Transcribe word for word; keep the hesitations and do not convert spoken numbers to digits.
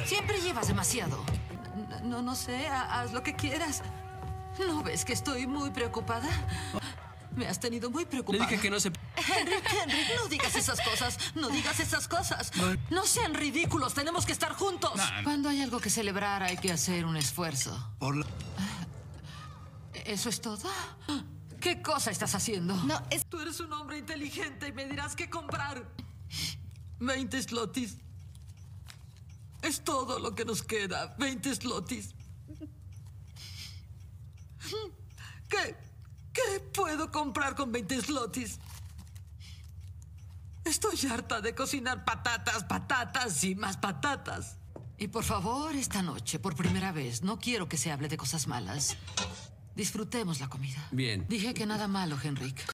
Siempre llevas demasiado. No, no sé, ha- haz lo que quieras. ¿No ves que estoy muy preocupada? Me has tenido muy Le preocupada. dije que no se... Henrik, Henrik, no digas esas cosas. No digas esas cosas. No. No sean ridículos. Tenemos que estar juntos. No, no. Cuando hay algo que celebrar, hay que hacer un esfuerzo. Por la... ¿Eso es todo? ¿Qué cosa estás haciendo? No, es... Tú eres un hombre inteligente y me dirás qué comprar. Veinte slotis. Es todo lo que nos queda. Veinte slotis. ¿Qué? ¿Qué puedo comprar con veinte slotis? Estoy harta de cocinar patatas, patatas y más patatas. Y por favor, esta noche, por primera vez, no quiero que se hable de cosas malas. Disfrutemos la comida. Bien. Dije que nada malo, Henrik.